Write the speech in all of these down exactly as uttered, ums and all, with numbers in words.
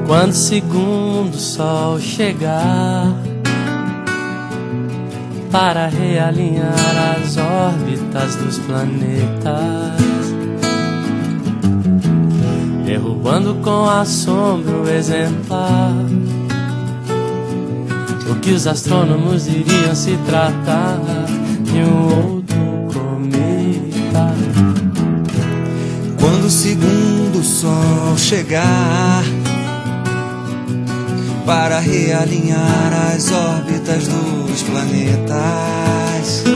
Quando o segundo sol chegar para realinhar as órbitas dos planetas, derrubando com assombro exemplar o que os astrônomos iriam se tratar de um outro cometa. Quando o segundo sol chegar para realinhar as órbitas dos planetas,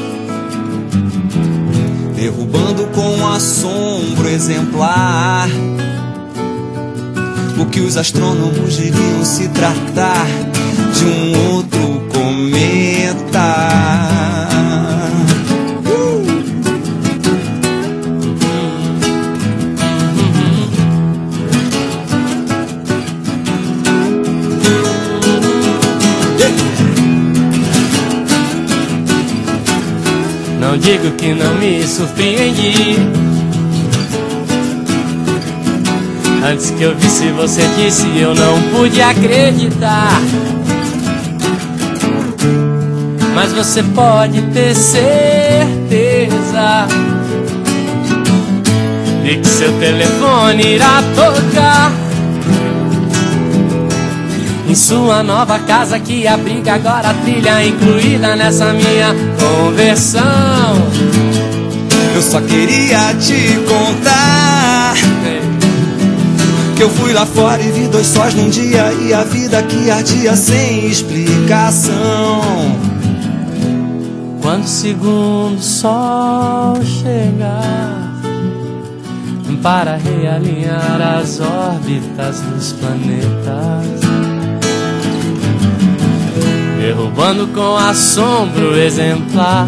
derrubando com assombro exemplar o que os astrônomos iriam se tratar de um outro cometa. Não digo que não me surpreendi. Antes que eu visse você disse, eu não pude acreditar. Mas você pode ter certeza de que seu telefone irá tocar em sua nova casa que abriga agora a trilha incluída nessa minha conversão. Eu só queria te contar que eu fui lá fora e vi dois sóis num dia e a vida que ardia sem explicação. Quando o segundo sol chegar para realinhar as órbitas dos planetas, derrubando com assombro exemplar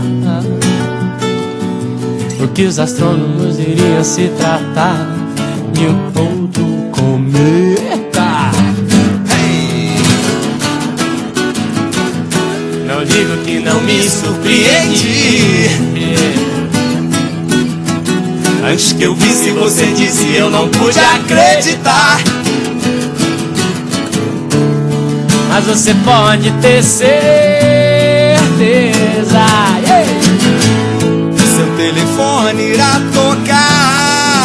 o que os astrônomos iriam se tratar de um outro cometa. Hey! Não digo que não me surpreendi. Antes que eu visse você disse, eu não pude acreditar. Mas você pode ter certeza, yeah, seu telefone irá tocar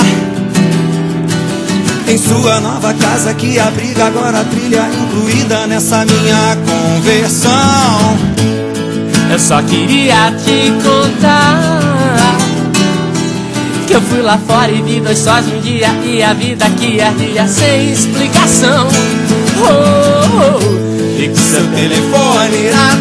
em sua nova casa que abriga agora a trilha incluída nessa minha conversão. Eu só queria te contar que eu fui lá fora e vi dois sóis num dia e a vida que ardia sem explicação. Oh, oh, oh. E que seu telefone irá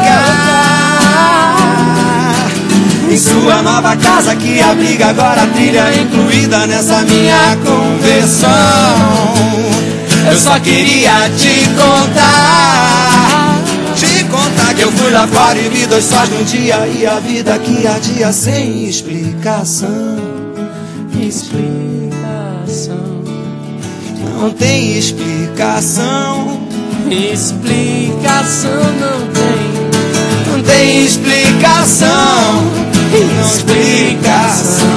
tocar em sua nova casa que abriga agora a trilha incluída nessa minha conversão. Eu só queria te contar, te contar que eu fui lá fora e vi dois sóis num dia e a vida que ardia sem explicação. Explicação. Não tem explicação. Explicação não tem. Não tem explicação. Não explicação.